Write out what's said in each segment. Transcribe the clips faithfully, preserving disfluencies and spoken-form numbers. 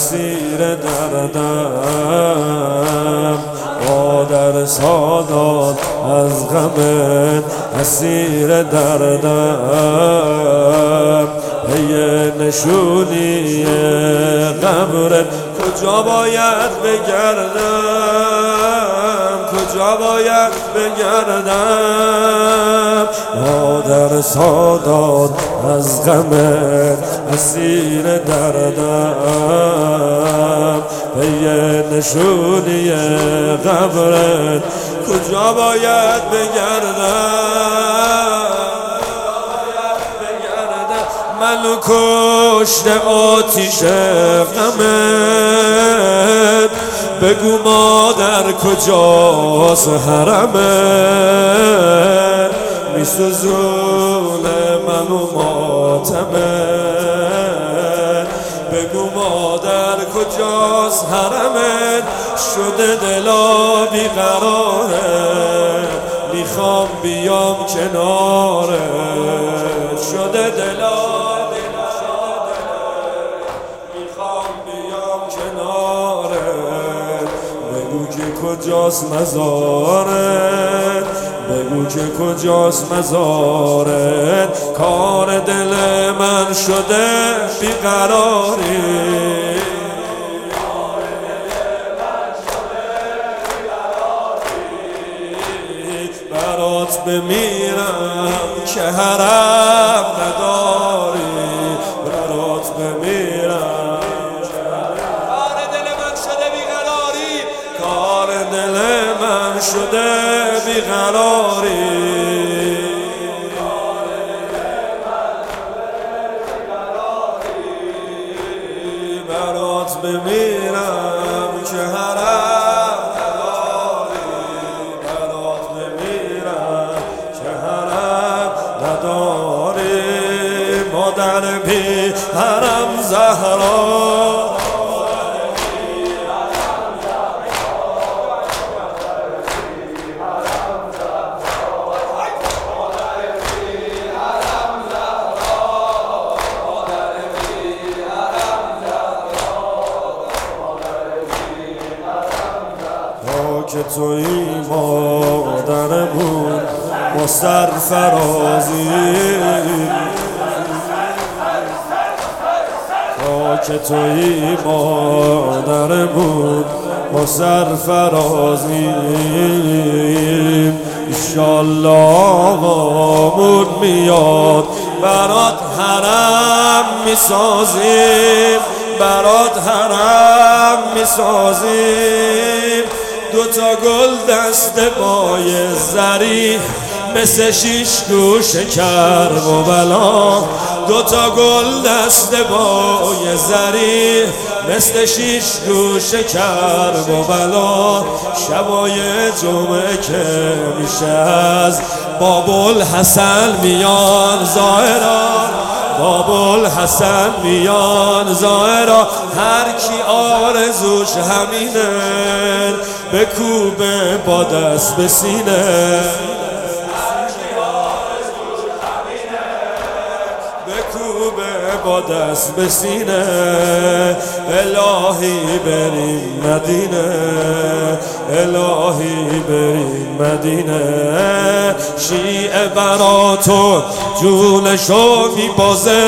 اسیر دردم، مادر سادات از غم اسیر دردم. ای نشونی قبرت کجا باید بگردم، کجا باید بگردم؟ مادر سادات از غم اسیر دردم. ای نشونی قبرت کجا باید بگردم؟ من کشت آتیش غمت، بگو مادر کجاست حرمت؟ میسوزونه منو ماتمت، بگو مادر کجاست حرمت؟ شده دلا بیقراره، میخوام بیام کنارت. شده دلا کجاست مزارت، بگو که کجاست مزارت؟ کار دل من شده بیقراری، برات بمیرم که حرم نداری، برات بمیرم دل من شده بیقراری. برات بمیرم که حرم نداری، برات بمیرم که حرم نداری. مادر بی حرم زهرا، که توی مادرمون با سرفرازی، تا که توی مادرمون با سرفرازی، ایشالله آقامون میاد برات حرم میسازیم، برات حرم میسازیم. دوتا گل دست بای زری مثل شیش گوش کرب و بلا، دوتا گل دست بای زری مثل شیش گوش کرب و بلا. شبای جمعه که میشه از بابالحسن میان زائران، بابالحسن میان زائرا. هر کی آرزوش همینه بکوبه با دست به سینه، بکوبه با دست به سینه. الهی بریم مدینه، الهی بریم مدینه. شیعه براتو جونشو میبازه،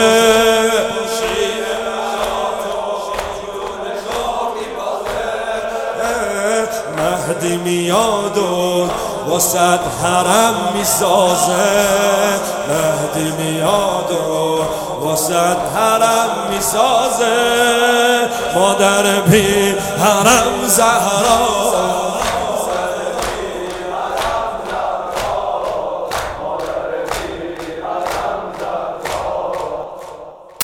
مهدی میاد و وسط حرم میسازه، مهدی میاد و وسط حرم میسازه. مادر بی حرم زهرا،